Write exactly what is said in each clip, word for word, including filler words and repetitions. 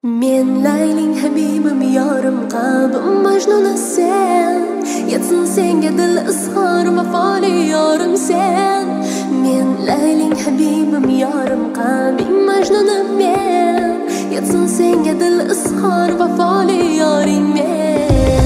Men Layling Habibim yorim qalbim Majnuni sen Yetsin senga dil izhor vafoli yorim sen Men Layling Habibim yorim qalbim Majnuni men Yetsin senga dil izhor vafoli yoring men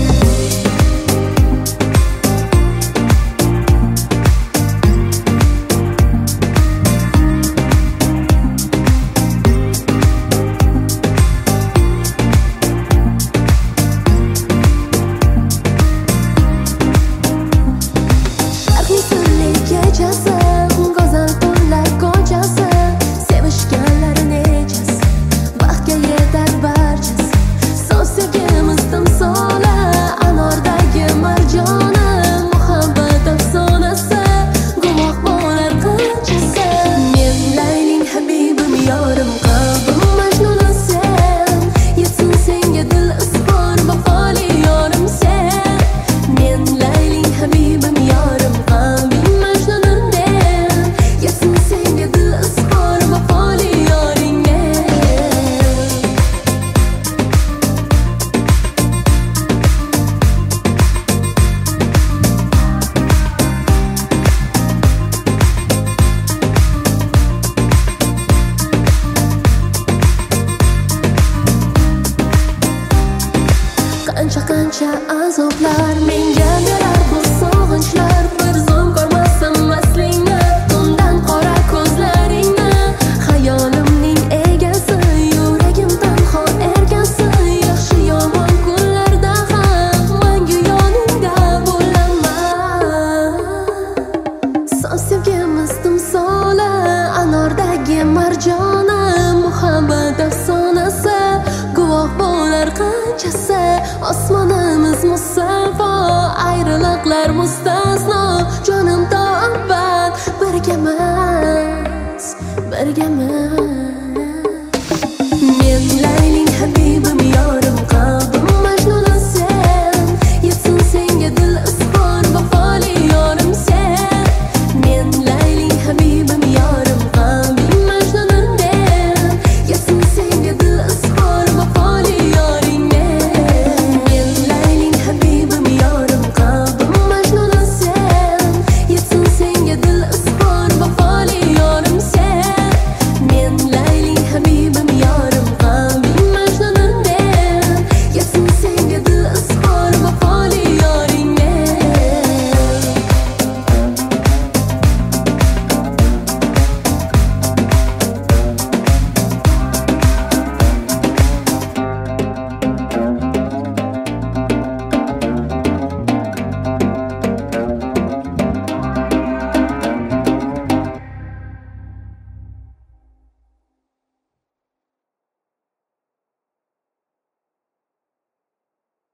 Qancha qancha azoblar menga berar bu sog'inchlar bir zum ko'rmasam aslingni tundan qora ko'zlaringni xayolimning egasi yuragim tanho ergasi yaxshi yomon kunlarda ham mangu yoningda bo'laman son sevgimiz timsoli anordagi marjoni muhabbat afsonasi guvoh bo'lar qanchasi osmonimiz musaffo ayriliqlar mustasno jonim to abad birgamiz birgamiz